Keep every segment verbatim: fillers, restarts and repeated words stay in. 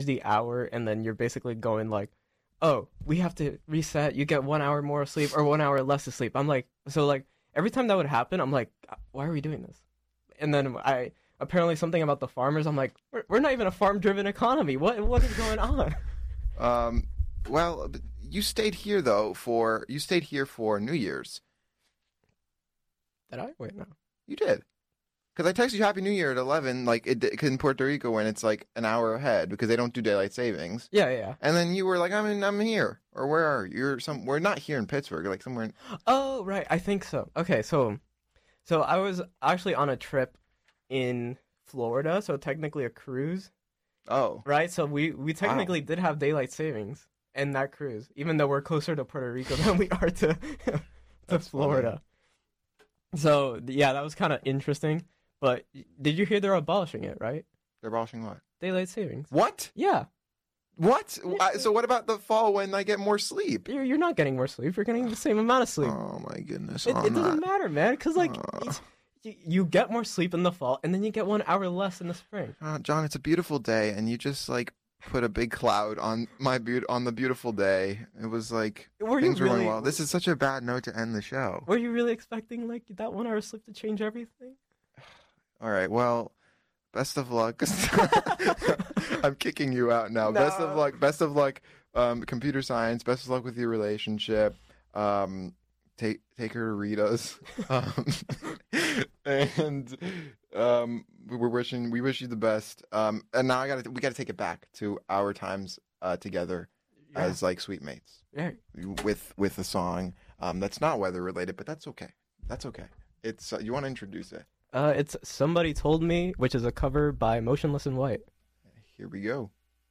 the hour, and then you're basically going like, oh, we have to reset. You get one hour more of sleep or one hour less of sleep. I'm like, so like every time that would happen, I'm like, why are we doing this? And then I apparently something about the farmers. I'm like, we're, we're not even a farm-driven economy. What what is going on? Um, well, you stayed here though for you stayed here for New Year's. Did I? Wait, no. You did. Because I texted you Happy New Year at eleven, like it, in Puerto Rico when it's like an hour ahead because they don't do daylight savings. Yeah, yeah. And then you were like, I'm in, I'm here, or where are you? You're some? We're not here in Pittsburgh, like somewhere. In... Oh, right. I think so. Okay, so, so I was actually on a trip in Florida, so technically a cruise. Oh. Right. So we we technically wow. did have daylight savings in that cruise, even though we're closer to Puerto Rico than we are to to Florida. Funny. So yeah, that was kind of interesting. But did you hear they're abolishing it, right? They're abolishing what? Daylight savings. What? Yeah. What? So what about the fall when I get more sleep? You're, you're not getting more sleep. You're getting the same amount of sleep. Oh, my goodness. It, oh, it doesn't matter, man. Because, like, uh, you, you get more sleep in the fall, and then you get one hour less in the spring. Uh, John, it's a beautiful day, and you just, like, put a big cloud on my be- on the beautiful day. It was like were things you were really, going well. This is such a bad note to end the show. Were you really expecting, like, that one hour sleep to change everything? All right, well, best of luck. I'm kicking you out now. No. Best of luck. Best of luck. Um, computer science. Best of luck with your relationship. Um, take take her to Rita's. Um, and um, we're wishing we wish you the best. Um, and now I gotta we gotta take it back to our times uh, together yeah. as like sweet mates. Yeah. With with a song um, that's not weather related, but that's okay. That's okay. It's uh, you want to introduce it. Uh, it's Somebody Told Me, which is a cover by Motionless in White. Here we go.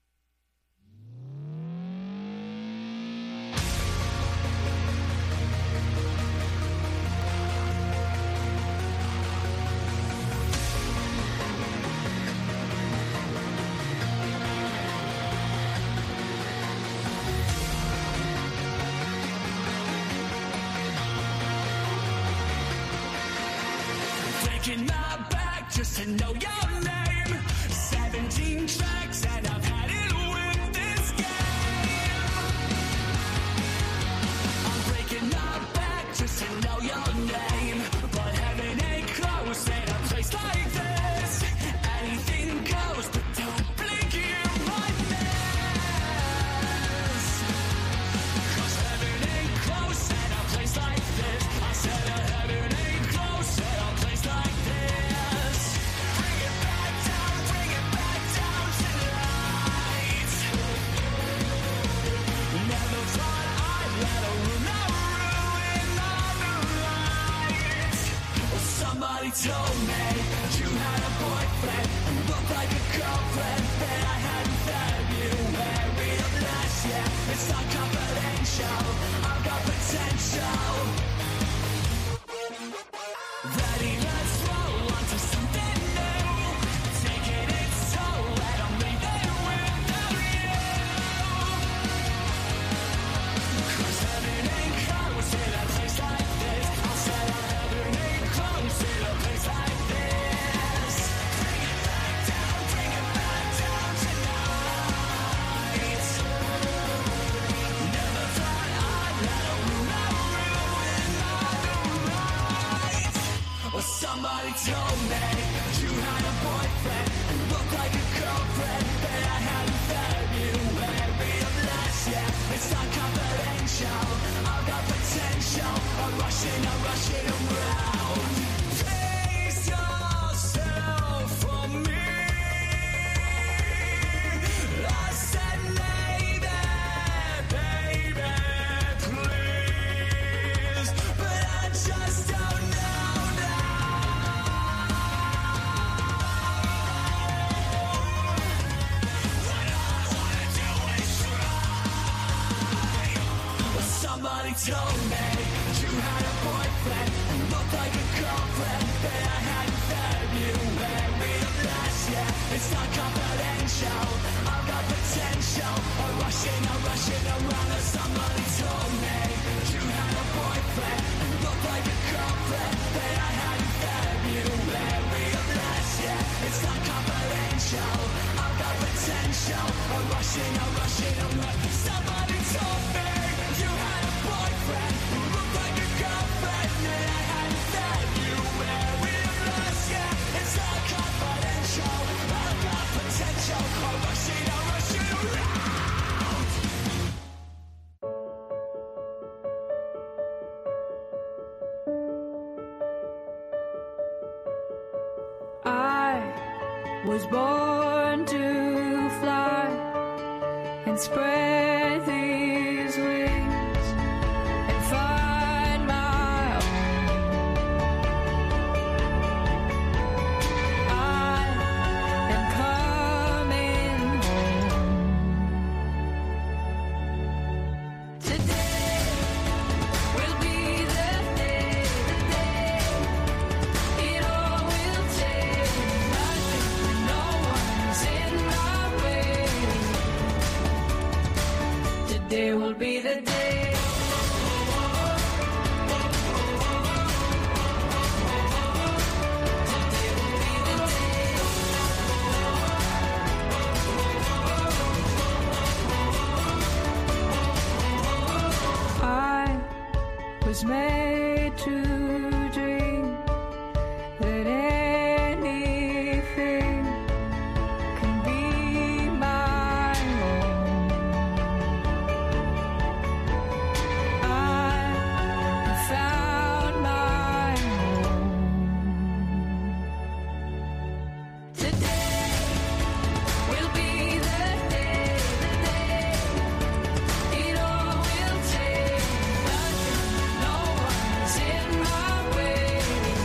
Taking my back just to know your name. Seventeen tracks and I've had it with this game. I'm breaking my back just to know your name. But heaven ain't close in a place like this. Anything goes, but don't blink, you might miss. Cause heaven ain't close in a place like this. I said uh, heaven ain't close in a place like this. Bring it back down, bring it back down tonight. Never thought I'd let a rumor ruin all the lights. Well, somebody told me you had a boyfriend who looked like a girlfriend that I hadn't fed you. Very blessed, yeah, it's not confidential. I've got potential. Ready, let's roll on to something new. Taking it slow, and I'm leaving without you. Cause heaven ain't close in a place like this. I said heaven ain't close in a place like this. Bring it back down, bring it back down tonight. Never thought I'd let a rumor ruin all the lights. Well, somebody told me you had a boyfriend and looked like a girlfriend that I hadn't fed you. Very blessed, yeah, it's not confidential. I've got potential. I'm rushing, I'm rushing around. Face yourself for me. I said, lay there, baby, please. But I just don't know now. What I wanna do is try. Well, somebody told me you had a boyfriend and looked like a girlfriend that I hadn't fed you. Very blessed, yeah, it's not confidential. I've got potential. I'm rushing, I'm rushing around. And somebody told me you had a boyfriend and looked like a girlfriend that I hadn't fed you. Very blessed, yeah, it's not confidential. I've got potential. I'm rushing, I'm rushing, I'm rushing. Somebody told me you had a boyfriend who looked like a girlfriend, and I hadn't met you where we lost. Yeah, it's all confidential. I've got potential. I'm rushing, I'm rushing around. I was born to fly and spread these wings and find my own. I am coming home. Today will be the day, the day it all will change. Nothing when no one's in my way. Today will be the day. Today will be the day. I was made to dream that anything can be my own. I have found my home. Today will be the day, the day it all will change. Nothing, no one's in my way.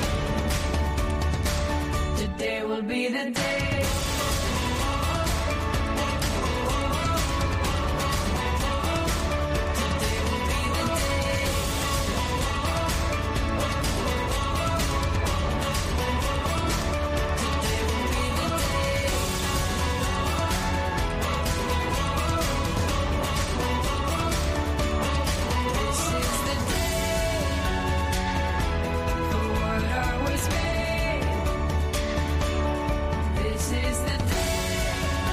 Today will be the day. Today will be the day. Today will be the day. This is the day for what I was made. This is the day.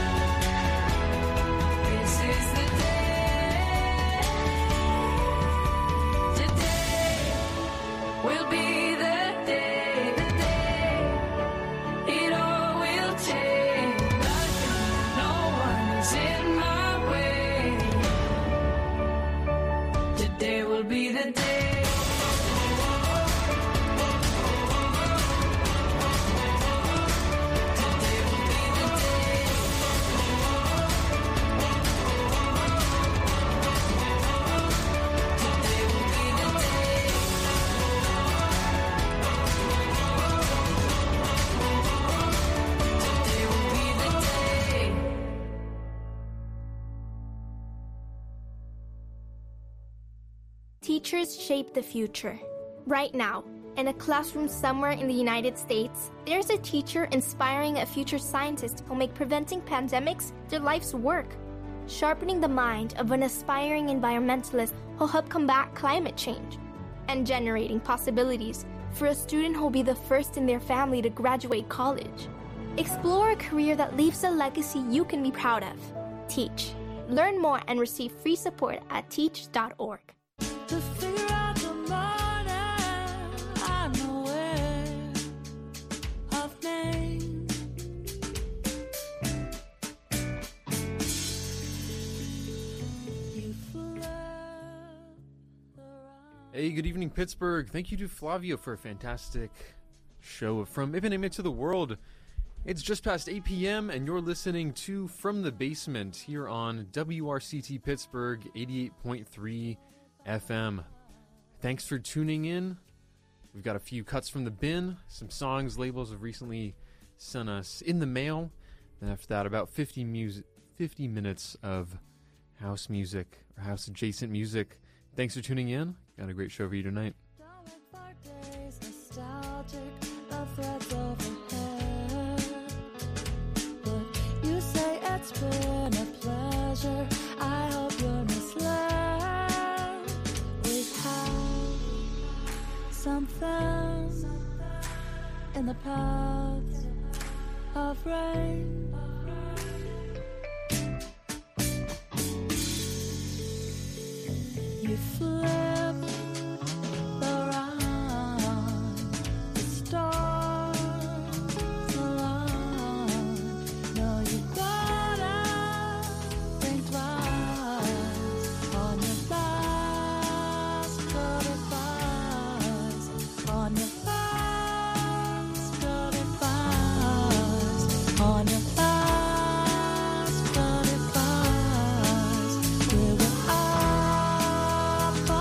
This is the day. Today will be the day, the day it all will change. Nothing, no one is in my way. Today will be the day. Today will be the day. Today will be the day. Today will be the day. Teachers shape the future. Right now, in a classroom somewhere in the United States, there's a teacher inspiring a future scientist who'll make preventing pandemics their life's work, sharpening the mind of an aspiring environmentalist who'll help combat climate change, and generating possibilities for a student who'll be the first in their family to graduate college. Explore a career that leaves a legacy you can be proud of. Teach. Learn more and receive free support at teach dot org. To figure out the morning, I'm aware of me. You float around. Hey, good evening, Pittsburgh. Thank you to Flavio for a fantastic show of From Ipanema to the World. It's just past eight p.m. and you're listening to From the Basement here on W R C T Pittsburgh eighty-eight point three F M. Thanks for tuning in. We've got a few cuts from the bin. Some songs labels have recently sent us in the mail. And after that, about fifty, music, fifty minutes of house music or house adjacent music. Thanks for tuning in. Got a great show for you tonight. Days, nostalgic, no threads overhead. But you say it's been a pleasure. I hope you're misled. We've had something in the paths of rain. flip around, the stars align. No, you gotta think twice on your last good advice, on your last good advice, on your last good advice. We were up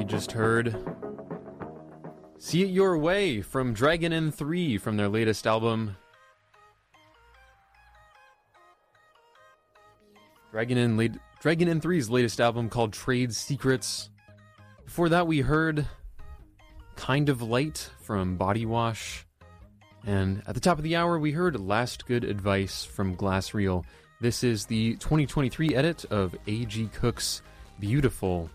just heard See It Your Way from Dragon N three from their latest album. Dragon N late, Dragon N three's latest album called Trade Secrets. Before that we heard Kind of Light from Body Wash. And at the top of the hour we heard Last Good Advice from Glass Reel. This is the twenty twenty-three edit of A G Cook's Beautiful.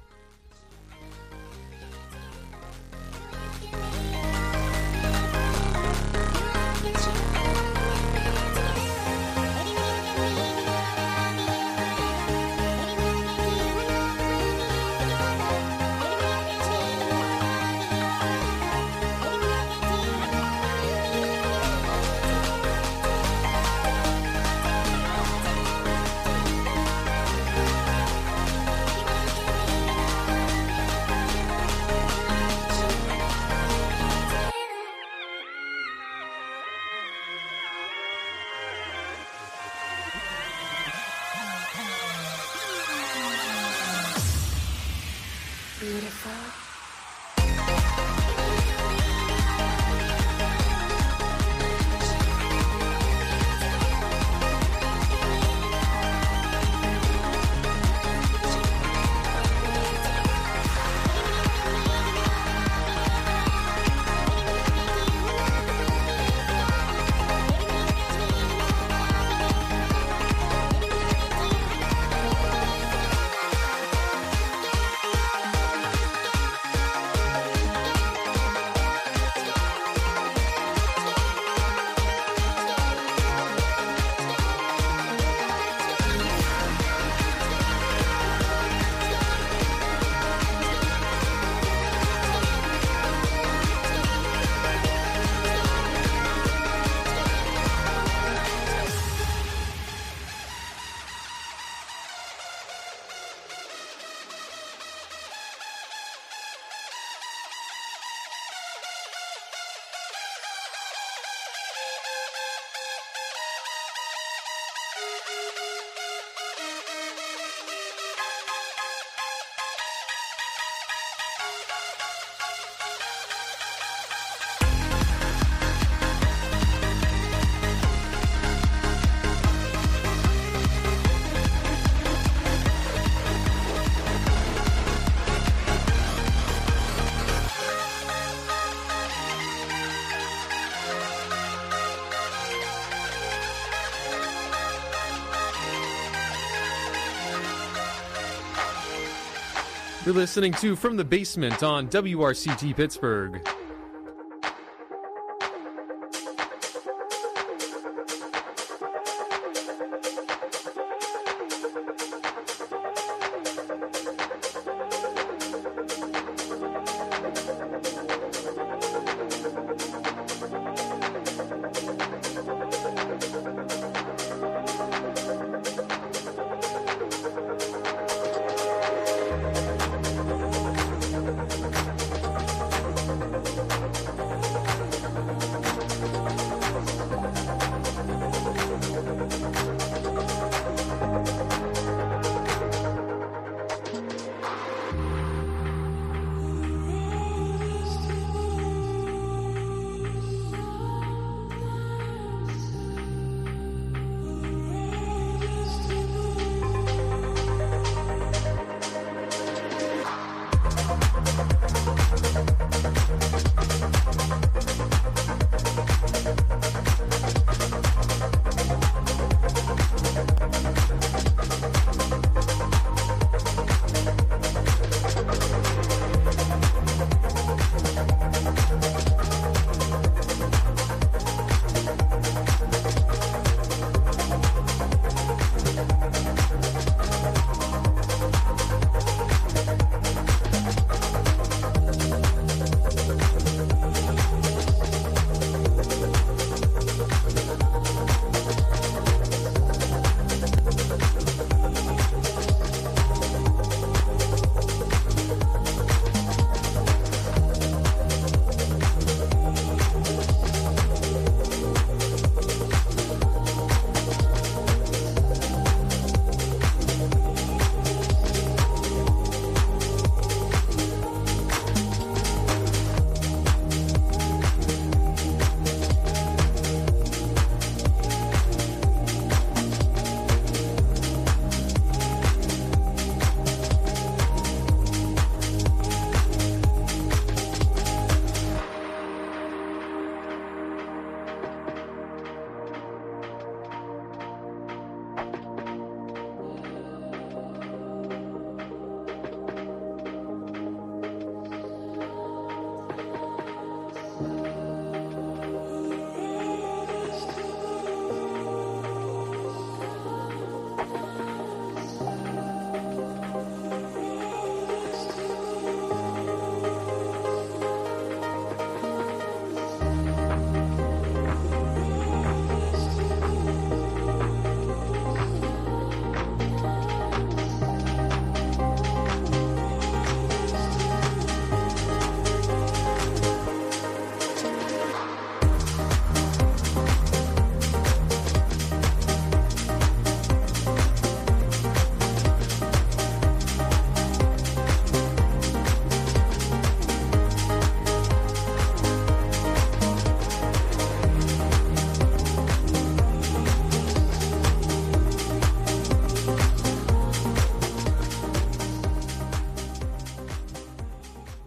You're listening to From the Basement on W R C T Pittsburgh.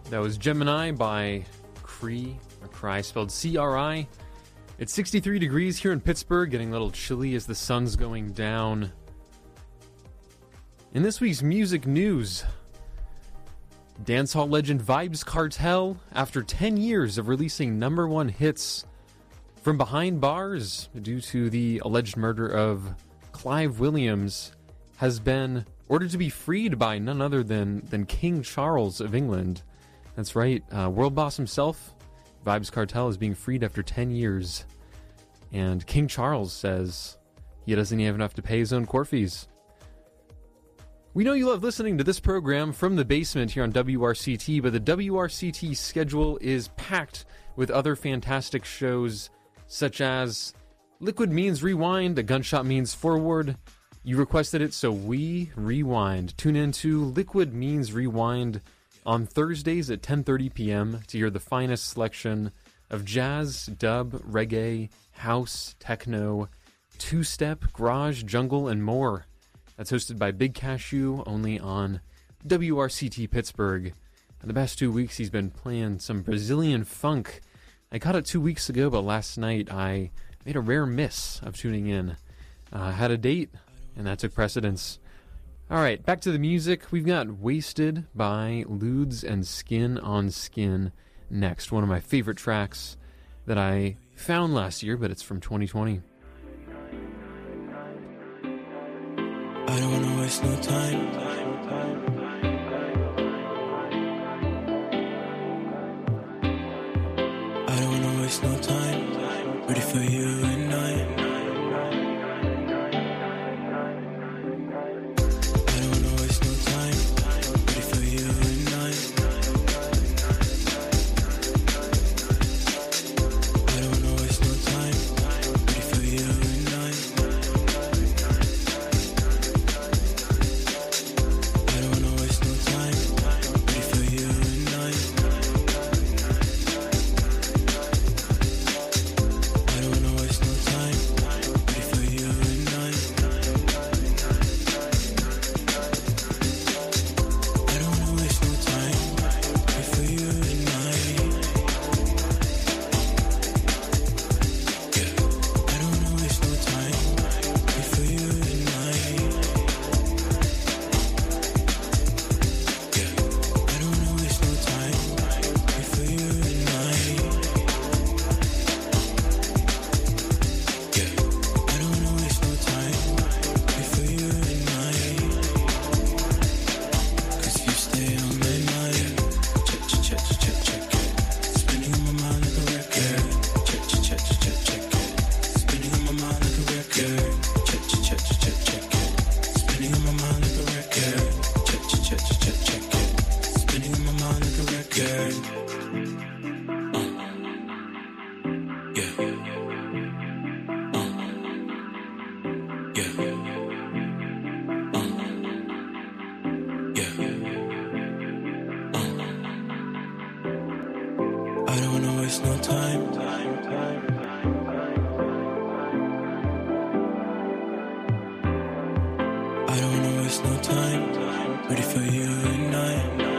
That was Gemini by Cree, or Cry, spelled C R I. It's sixty-three degrees here in Pittsburgh, getting a little chilly as the sun's going down. In this week's music news, dancehall legend Vybz Kartel, after ten years of releasing number one hits from behind bars due to the alleged murder of Clive Williams, has been ordered to be freed by none other than, than King Charles of England. That's right, uh, world boss himself, Vybz Kartel, is being freed after ten years. And King Charles says he doesn't even have enough to pay his own court fees. We know you love listening to this program From the Basement here on W R C T, but the W R C T schedule is packed with other fantastic shows, such as Liquid Means Rewind, A Gunshot Means Forward. You requested it, so we rewind. Tune in to Liquid Means Rewind on Thursdays at ten thirty p.m. to hear the finest selection of jazz, dub, reggae, house, techno, two-step, garage, jungle, and more. That's hosted by Big Cashew, only on W R C T Pittsburgh. And the past two weeks, he's been playing some Brazilian funk. I caught it two weeks ago, but last night I made a rare miss of tuning in. I uh, had a date, and that took precedence. All right, back to the music. We've got Wasted by Ludes and Skin on Skin next. One of my favorite tracks that I found last year, but it's from twenty twenty. I don't wanna waste no time. I don't wanna waste no time. Ready for you and I. I don't wanna waste no time. Ready for you and I. I don't wanna waste no time. Ready for you and I. I don't wanna waste no time. Ready for you and I. I don't wanna waste no time. Ready for you and I. I don't wanna waste no time. Ready for you and I. Yeah. I don't wanna waste no time. Ready for you and I. Yeah. I don't wanna waste no time. Ready for you and I. Yeah. I don't wanna waste no time. Ready for you and I. 'Cause you stay on my mind. Check, check, check, check, check it. Spinning on my mind like a record. Check, check, check, check, check it. Spinning on my mind like a record. Check, check, check, check, check it. Spinning on my mind like a record. Check, check, check, check, check it. Spinning on my mind like a record. Uh. Yeah. Uh. Yeah. Uh. Yeah. Uh. I don't wanna waste no time. I don't wanna waste no time. Ready for you and I.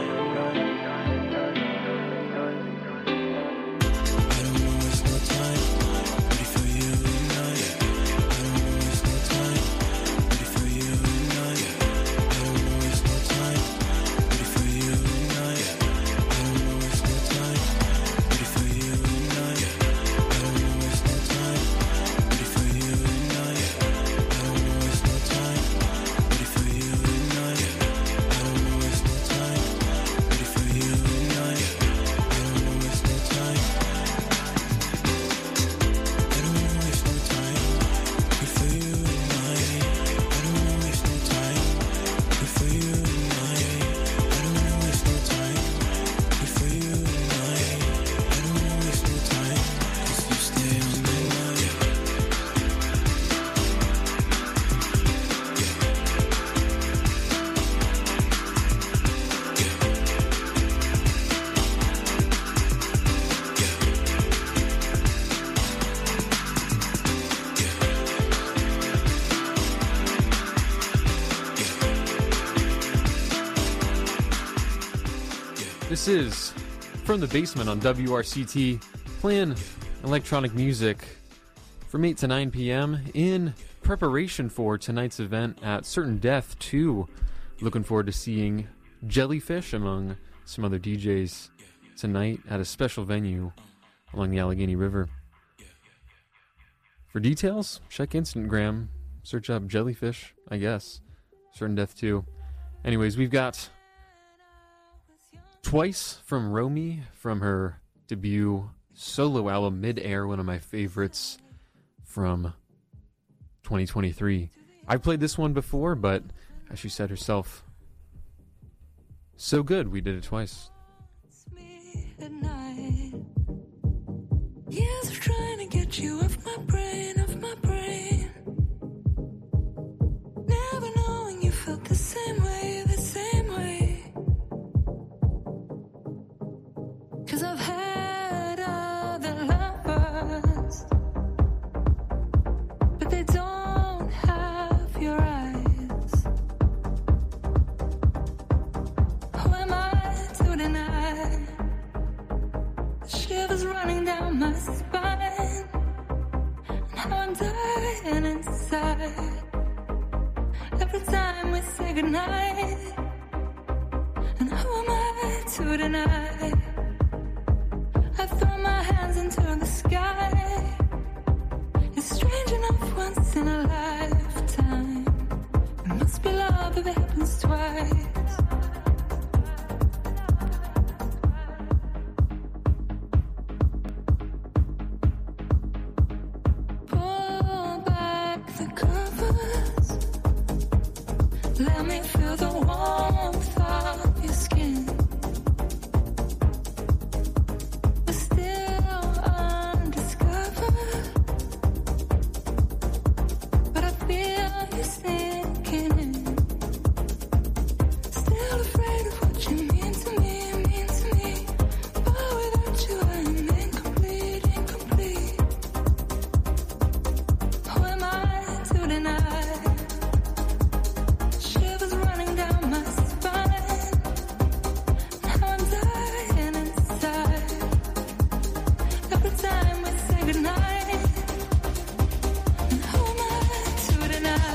I don't wanna waste no time. Ready for you and I. I don't wanna waste no time. Ready for you and I. I don't wanna waste no time. Ready for you and I. I don't wanna waste no time. Ready for you and I. I don't wanna waste no time. Ready for you and I. I don't wanna waste no time. Ready for you and I. I don't wanna waste no time. Ready for you and I. I don't wanna waste no time. I don't wanna waste no time. Ready for you and I. I don't wanna waste no time. Ready for you and I. I don't wanna waste no time. Ready for you and I. I don't wanna waste no time. 'Cause you stay on my mind. This is From the Basement on W R C T, playing electronic music from eight to nine p.m. in preparation for tonight's event at Certain Death two. Looking forward to seeing Jellyfish among some other D Js tonight at a special venue along the Allegheny River. For details, check Instagram, search up Jellyfish, I guess. Certain Death two. Anyways, we've got Twice from Romy from her debut solo album Mid-Air, one of my favorites from twenty twenty-three. I've played this one before, but as she said herself, so good we did it twice. It's me at night. Years of trying to get you off my brain, off my brain. Never knowing you felt the same way, the same way. 'Cause I've had other lovers, but they don't have your eyes. Who am I to deny? The shivers running down my spine, and how I'm dying inside every time we say goodnight. And who am I to deny? I throw my hands into the sky. It's strange enough once in a lifetime. It must be love if it happens twice. Pull back the covers. Let me feel the warmth of your skin. We're still undiscovered, but I feel you sinking in. Still afraid of what you mean to me, mean to me. But without you I'm incomplete, incomplete. Who am I to deny? Shivers running down my spine. Now I'm dying inside every time we say goodnight. And who am I to deny?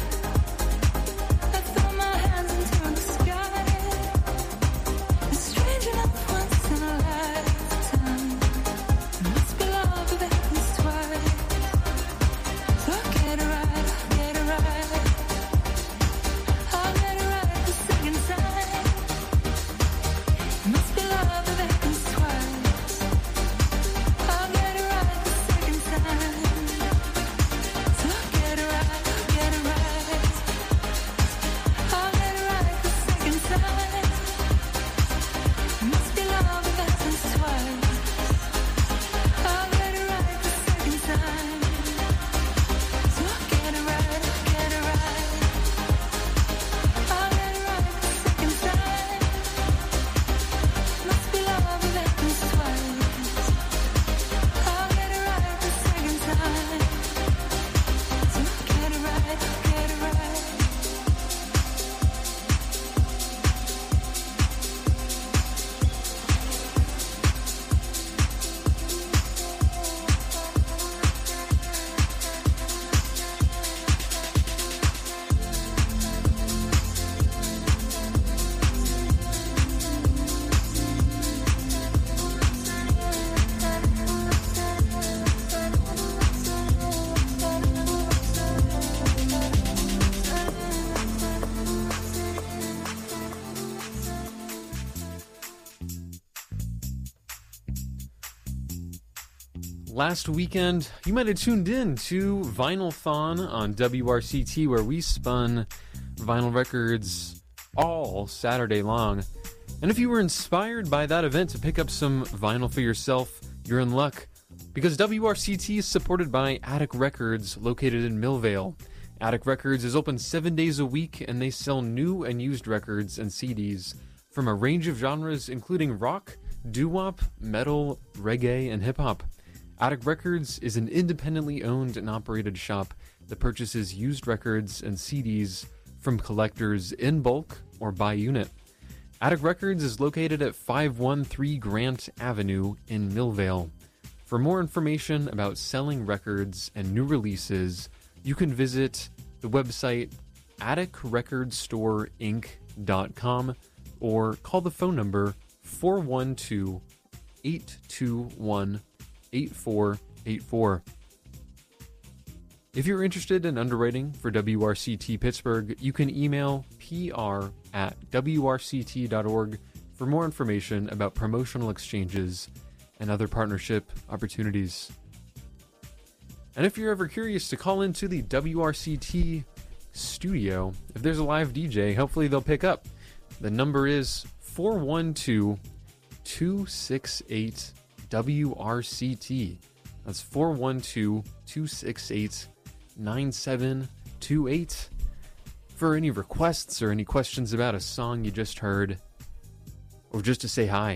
I throw my hands into the sky. It's strange enough once in a lifetime. It must be love if it happens twice. So I'll get it right, I'll get it right. I'll get it right the second time. It must be love if it happens twice. I'll get it right the second time. So I'll get it right, I'll get it right. I'll get it right the second time. It must be love if it happens twice. I'll get it right the second time. So I'll get it right, I'll get it right. I'll get it right the second time. Must be love if it happens twice. I'll get it right the second time. So I'll get it right, I'll get it right. Last weekend, you might have tuned in to Vinyl-thon on W R C T, where we spun vinyl records all Saturday long. And if you were inspired by that event to pick up some vinyl for yourself, you're in luck, because W R C T is supported by Attic Records, located in Millvale. Attic Records is open seven days a week, and they sell new and used records and C Ds from a range of genres, including rock, doo-wop, metal, reggae, and hip-hop. Attic Records is an independently owned and operated shop that purchases used records and C Ds from collectors in bulk or by unit. Attic Records is located at five one three Grant Avenue in Millvale. For more information about selling records and new releases, you can visit the website attic record store inc dot com or call the phone number four one two, eight two one, eight four eight four. If you're interested in underwriting for W R C T Pittsburgh, you can email pr at w r c t dot org for more information about promotional exchanges and other partnership opportunities. And if you're ever curious to call into the W R C T studio, if there's a live D J, hopefully they'll pick up. The number is four one two, two six eight, W R C T. That's four one two, two six eight, nine seven two eight. For any requests or any questions about a song you just heard, or just to say hi.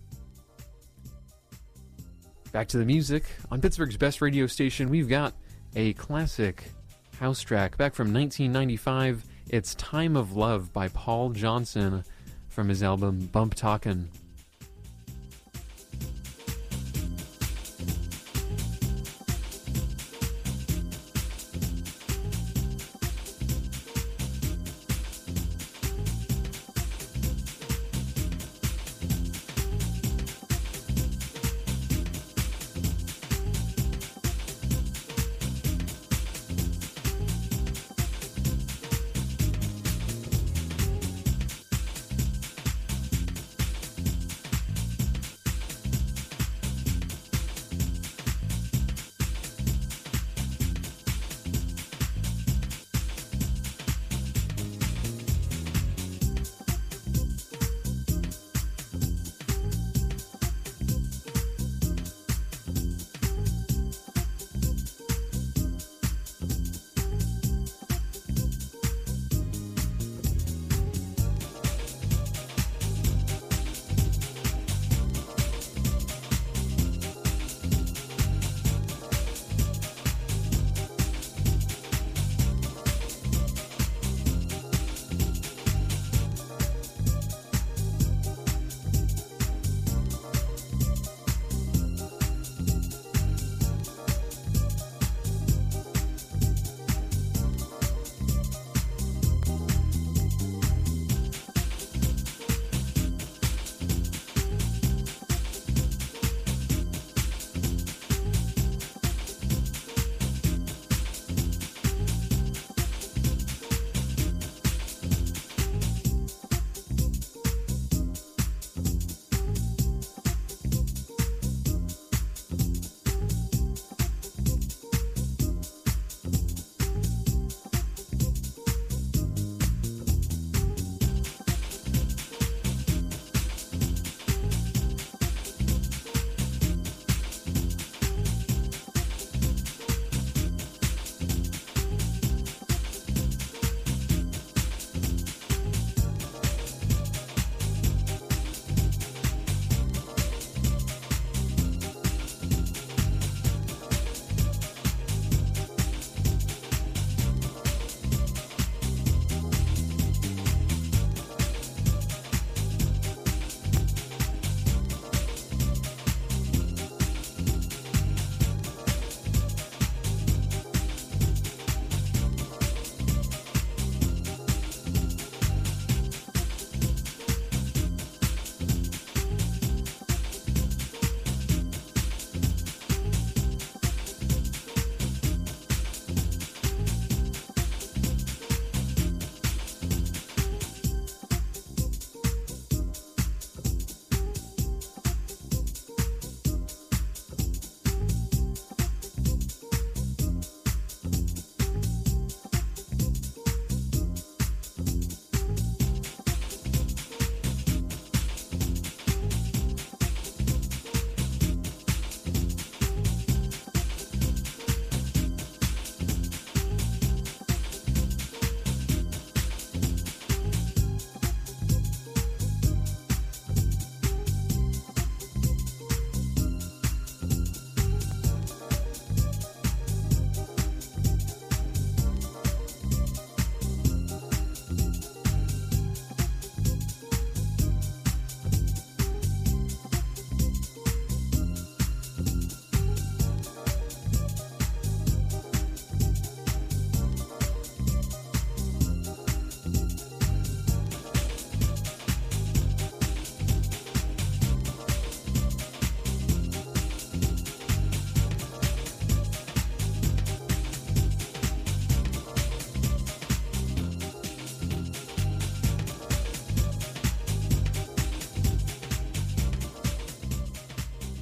Back to the music. On Pittsburgh's best radio station, we've got a classic house track back from nineteen ninety-five. It's Time of Love by Paul Johnson from his album Bump Talkin'.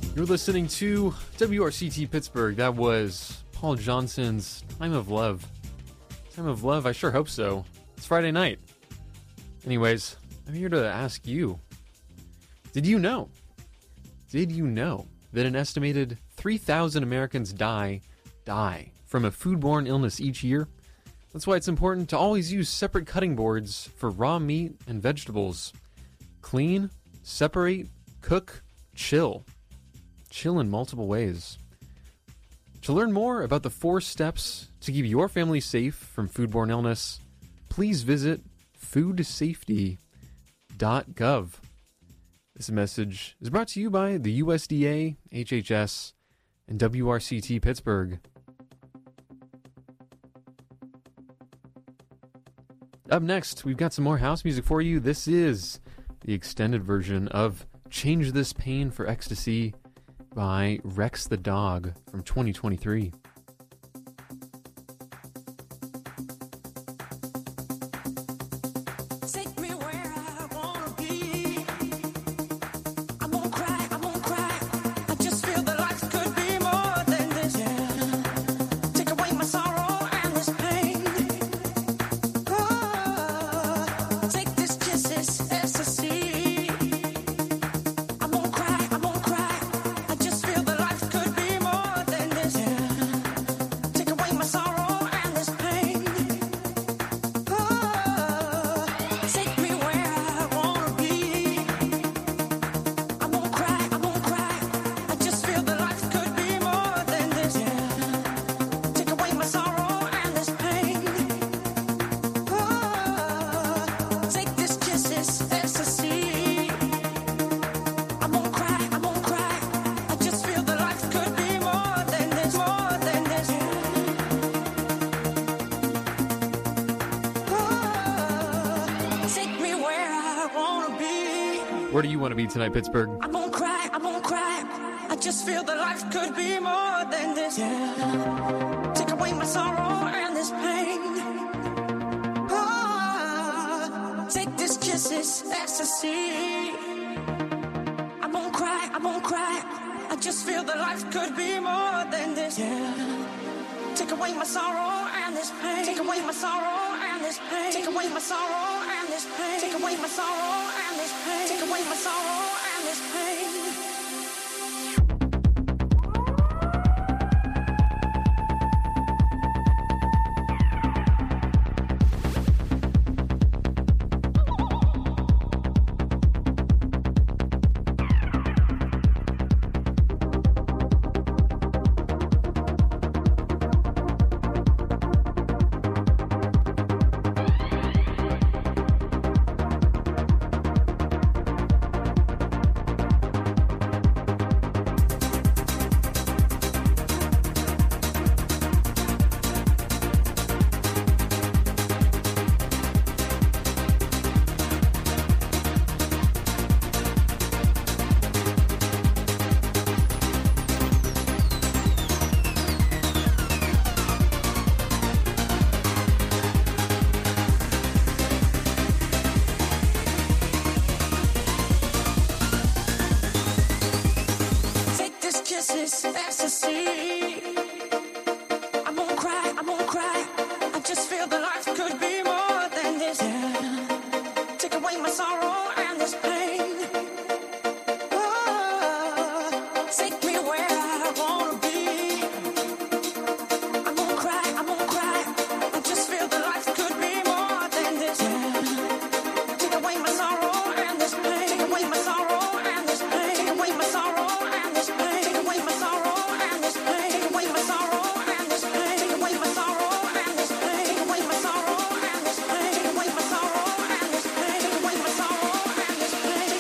You're listening to W R C T Pittsburgh. That was Paul Johnson's Time of Love. Time of Love? I sure hope so. It's Friday night. Anyways, I'm here to ask you, did you know, did you know that an estimated three thousand Americans die, die from a foodborne illness each year? That's why it's important to always use separate cutting boards for raw meat and vegetables. Clean, separate, cook, chill. Chill in multiple ways. To learn more about the four steps to keep your family safe from foodborne illness, please visit food safety dot gov. This message is brought to you by the U S D A, H H S, and W R C T Pittsburgh. Up next, we've got some more house music for you. This is the extended version of Change This Pain for Ecstasy by Rex the Dog from twenty twenty-three. Take me where I wanna be. I won't cry, I won't cry. I just feel that life could be more than this. Yeah. Take away my sorrow and this pain. Oh, take this kiss, this ecstasy. I won't cry, I won't cry. I just feel that life could be more than this. Yeah. Take away my sorrow and this pain. Oh, take me where I wanna be. I won't cry, I won't cry. I just feel that life could be more than this. Yeah. Take away my sorrow and this pain. Oh, take this kiss, this ecstasy. I won't cry, I won't cry. I just feel that life could be more than this, more than this. Oh, take me where I wanna be. Where do you want to be tonight, Pittsburgh? I won't cry, I won't cry. I just feel that life could be more than this. Yeah. Take away my sorrow and this pain. Oh, take this kiss, this ecstasy. I won't cry, I won't cry. I just feel that life could be more than this. Yeah. Take away my sorrow and this pain. Take away my sorrow and this pain. Take away my sorrow and this pain. Take away my sorrow and this pain. Take away my sorrow and this pain. Take this kiss, this ecstasy. I won't cry, I won't cry. I just feel that life could be more than this. Yeah. Take away my sorrow and this pain. Oh, take me where I wanna be. I won't cry, I won't cry. I just feel that life could be more than this. Yeah. Take away my sorrow and this pain. Take away my sorrow and this pain. Take away my sorrow and this pain. Take away my sorrow and this pain. Take away my sorrow and this pain. Take away my sorrow and this pain. Take away my sorrow and this pain. Take away my sorrow and this pain. Take away my sorrow and this pain.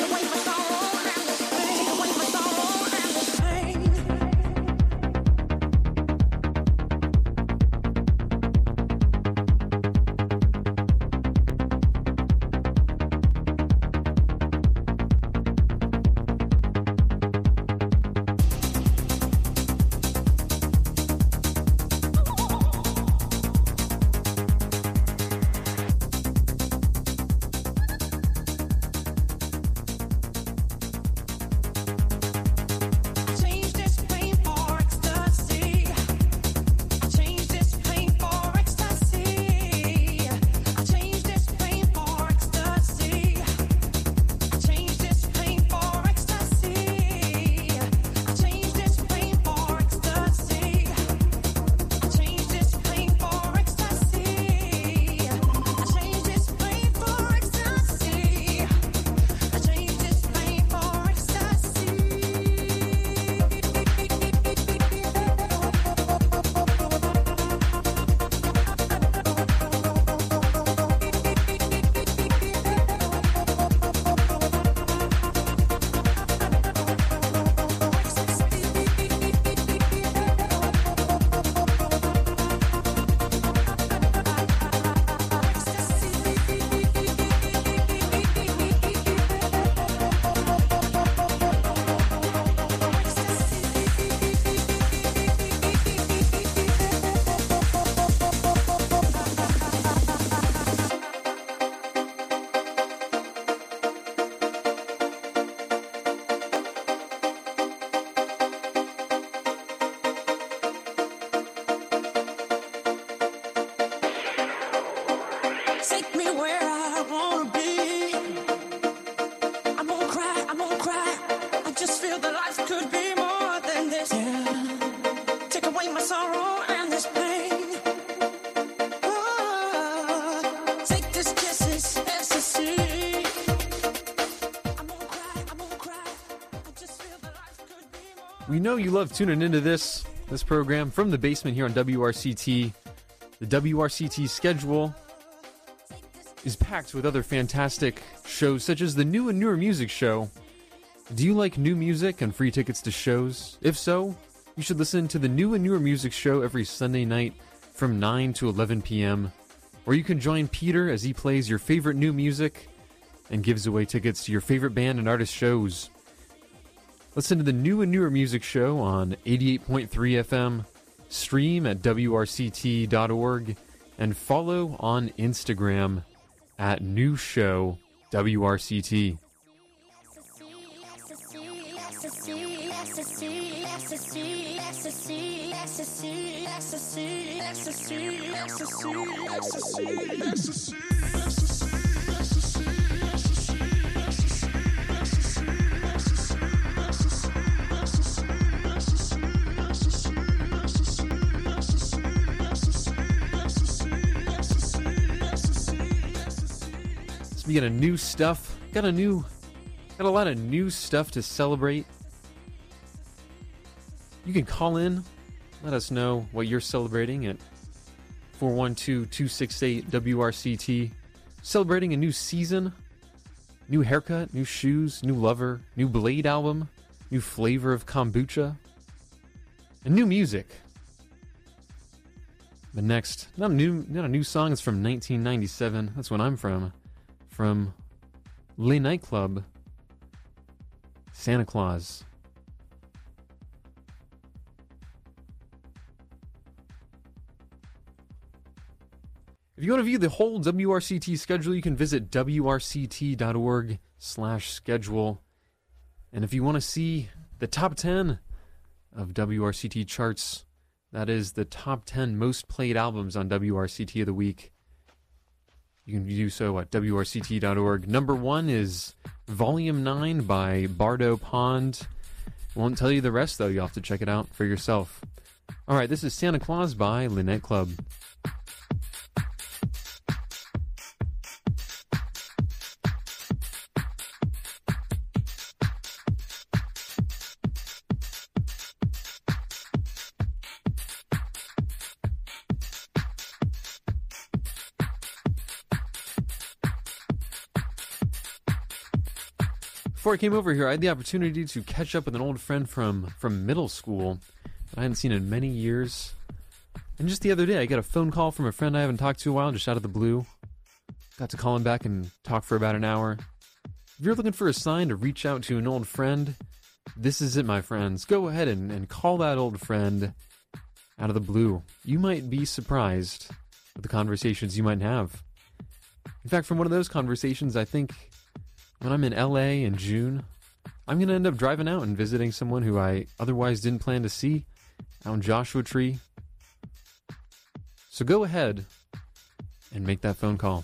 where I wanna be. I won't cry, I won't cry. I just feel that life could be more than this. Yeah. Take away my sorrow and this pain. Oh, take this kiss, this ecstasy. I won't cry, I won't cry. I just feel that life could be more. We know you love tuning into this this program from the basement here on W R C T. The W R C T schedule is packed with other fantastic shows such as the new and newer music show. Do you like new music and free tickets to shows? If so, you should listen to the new and newer music show every Sunday night from nine to eleven p.m. Or you can join Peter as he plays your favorite new music and gives away tickets to your favorite band and artist shows. Listen to the new and newer music show on eighty-eight point three F M, stream at W R C T dot org, and follow on Instagram at new show W R C T. We got a new stuff. Got a new, got a lot of new stuff to celebrate. You can call in, let us know what you're celebrating at four one two, two six eight, W R C T. Celebrating a new season, new haircut, new shoes, new lover, new Blade album, new flavor of kombucha, and new music. But next, not a new, not a new song. It's from nineteen ninety-seven. That's when I'm from. From Le Nightclub, Santa Claus. If you want to view the whole W R C T schedule, you can visit W R C T dot org slash schedule. And if you want to see the top ten of W R C T charts, that is the top ten most played albums on W R C T of the week, you can do so at W R C T dot org. Number one is Volume nine by Bardo Pond. Won't tell you the rest, though. You'll have to check it out for yourself. All right, this is Santa Claus by Le Nightclub. Before I came over here, I had the opportunity to catch up with an old friend from, from middle school that I hadn't seen in many years. And just the other day, I got a phone call from a friend I haven't talked to in a while, just out of the blue. Got to call him back and talk for about an hour. If you're looking for a sign to reach out to an old friend, this is it, my friends. Go ahead and, and call that old friend out of the blue. You might be surprised with the conversations you might have. In fact, from one of those conversations, I think when I'm in L A in June, I'm going to end up driving out and visiting someone who I otherwise didn't plan to see out in Joshua Tree. So go ahead and make that phone call.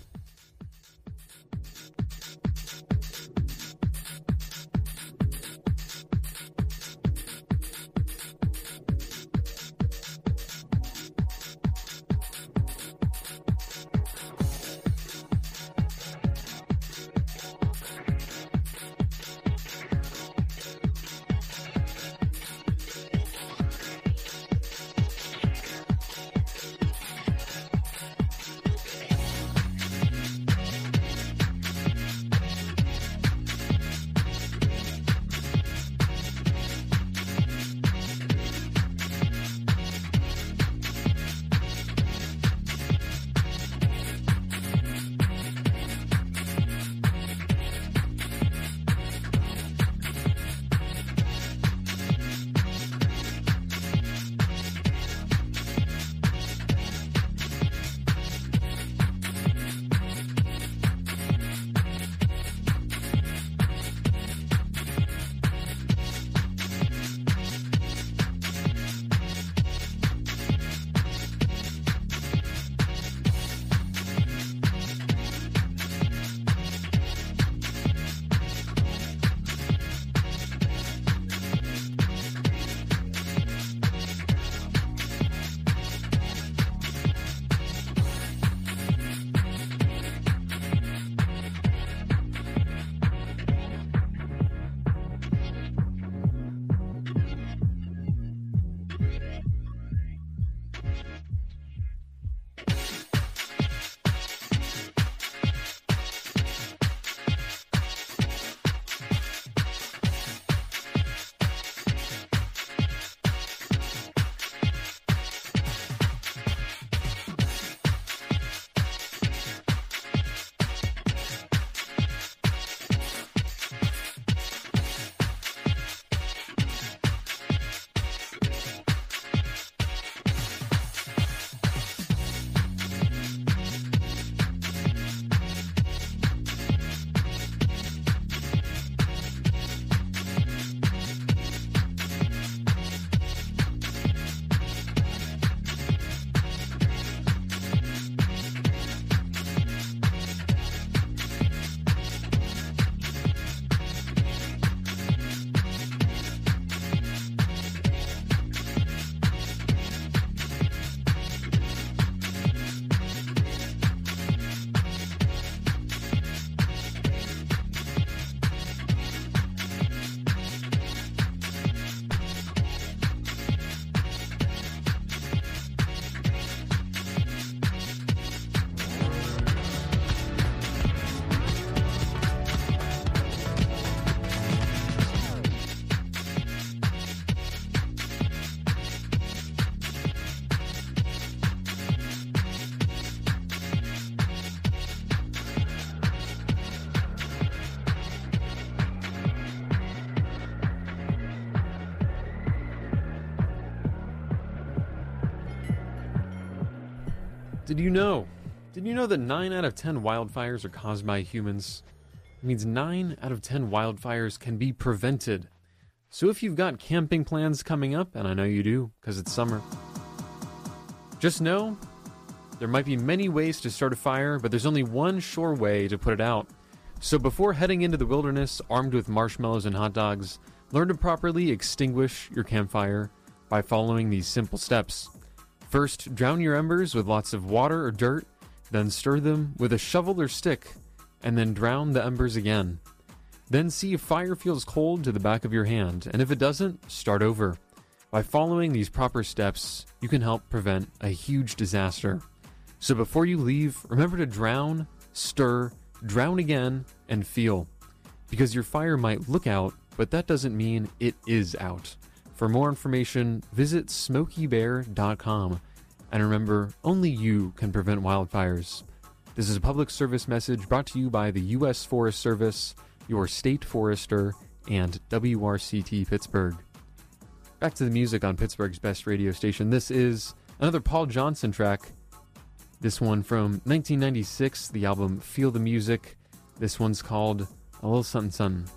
Did you know? Did you know that nine out of ten wildfires are caused by humans? It means nine out of ten wildfires can be prevented. So if you've got camping plans coming up, and I know you do, because it's summer, just know there might be many ways to start a fire, but there's only one sure way to put it out. So before heading into the wilderness armed with marshmallows and hot dogs, learn to properly extinguish your campfire by following these simple steps. First, drown your embers with lots of water or dirt, then stir them with a shovel or stick, and then drown the embers again. Then see if fire feels cold to the back of your hand, and if it doesn't, start over. By following these proper steps, you can help prevent a huge disaster. So before you leave, remember to drown, stir, drown again, and feel. Because your fire might look out, but that doesn't mean it is out. For more information, visit smokey bear dot com. And remember, only you can prevent wildfires. This is a public service message brought to you by the U S Forest Service, your state forester, and W R C T Pittsburgh. Back to the music on Pittsburgh's best radio station. This is another Paul Johnson track. This one from nineteen ninety-six, the album Feel the Music. This one's called A Little Something Something.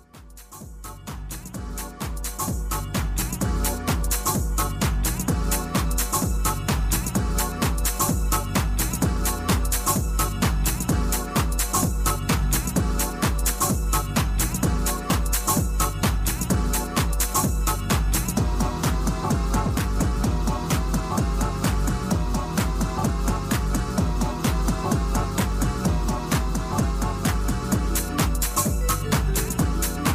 Thank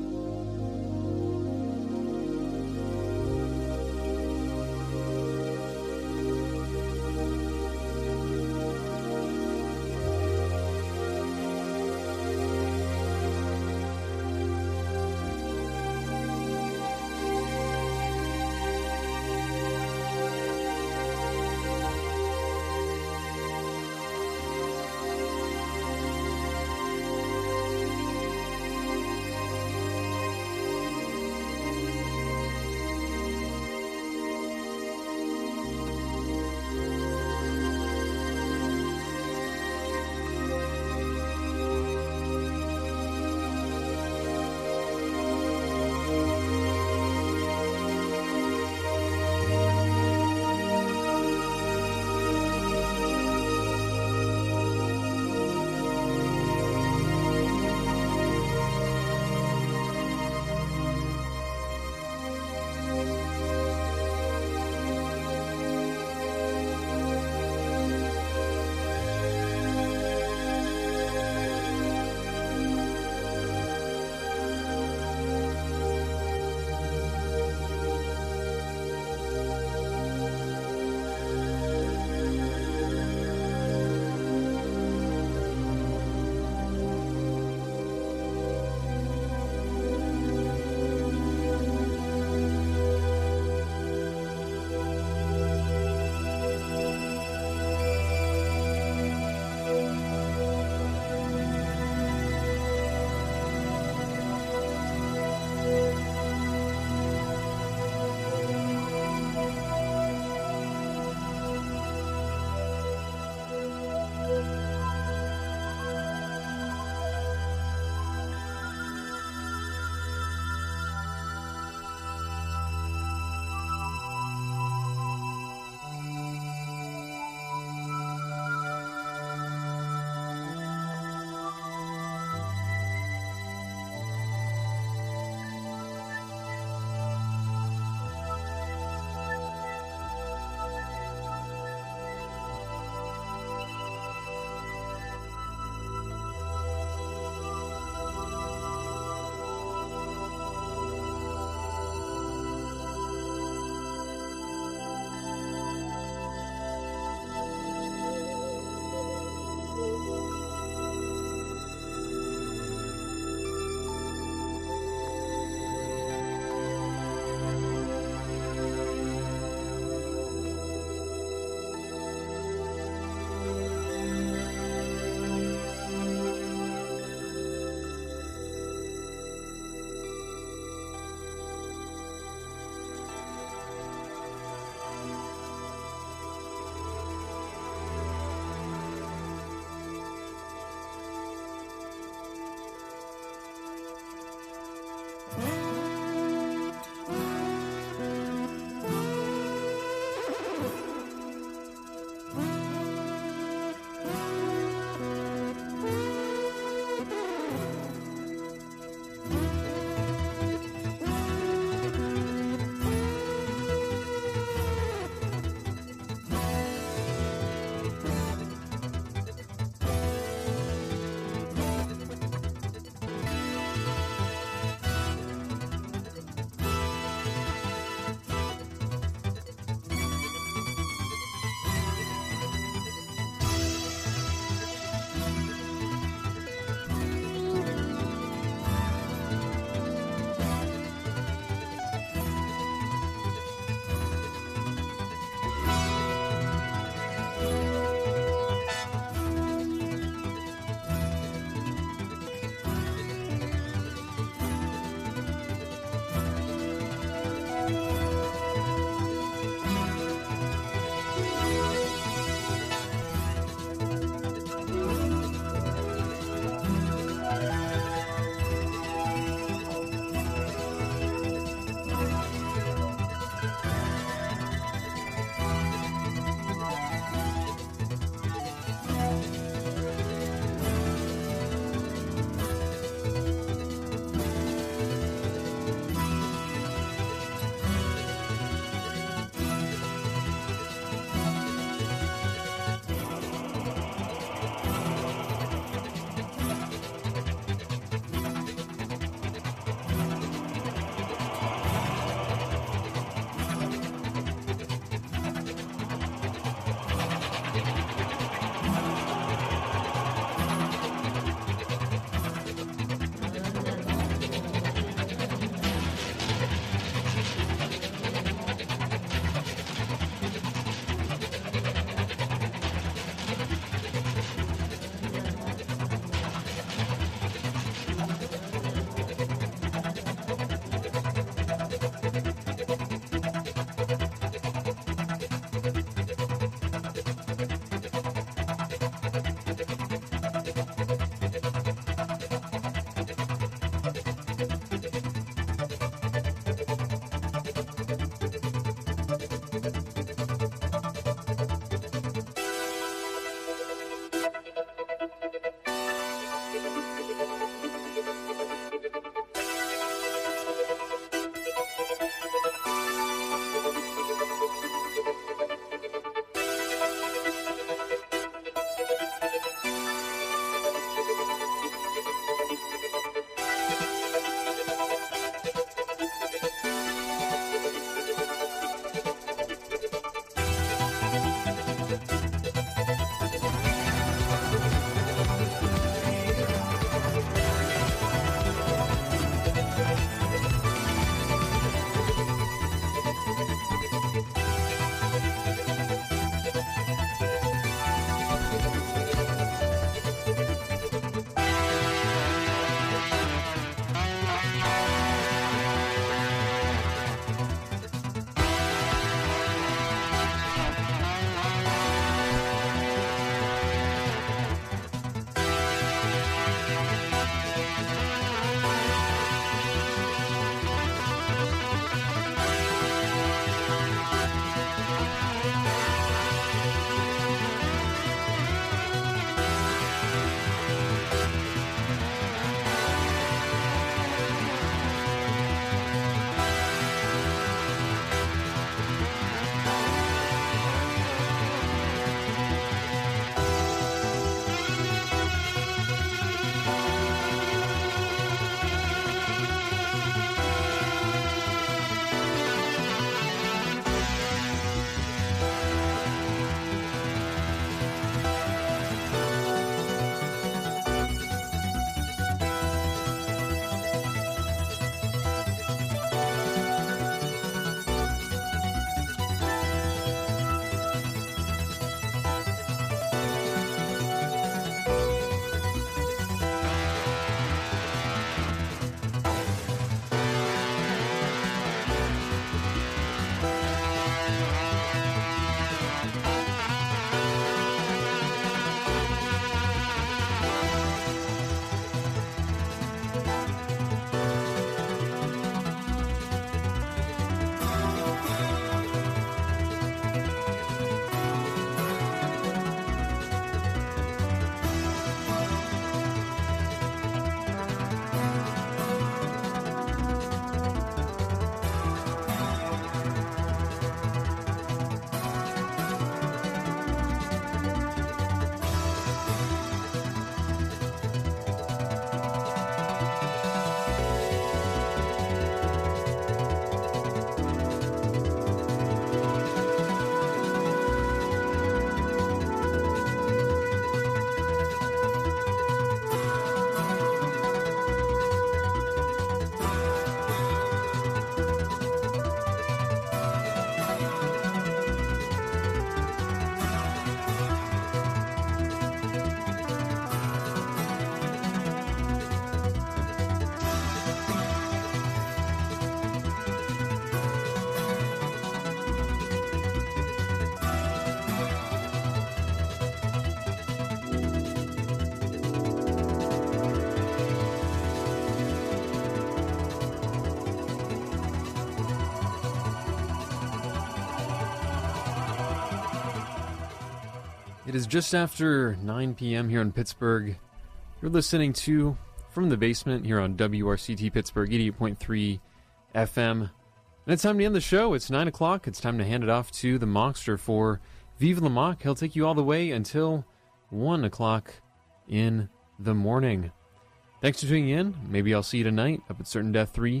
It is just after nine p.m. here in Pittsburgh. You're listening to From the Basement here on W R C T Pittsburgh eighty-eight point three F M. And it's time to end the show. It's nine o'clock. It's time to hand it off to the Mockster for Vive le Mock. He'll take you all the way until one o'clock in the morning. Thanks for tuning in. Maybe I'll see you tonight up at Certain Death three.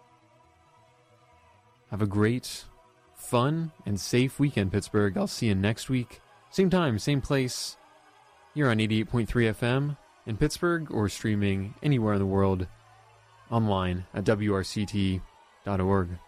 Have a great, fun, and safe weekend, Pittsburgh. I'll see you next week. Same time, same place. Here on eighty-eight point three F M in Pittsburgh or streaming anywhere in the world online at W R C T dot org.